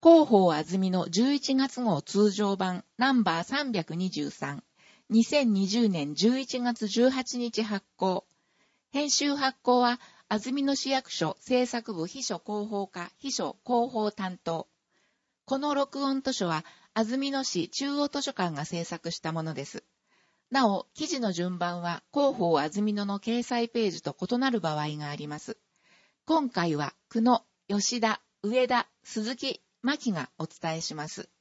広報あずみの11月号通常版ナンバー323、2020年11月18日発行。編集発行は、あずみ野市役所制作部秘書広報課秘書広報担当。この録音図書は、あずみ野市中央図書館が制作したものです。なお、記事の順番は、広報あずみ野の掲載ページと異なる場合があります。今回は、久野、吉田、上田、鈴木、牧がお伝えします。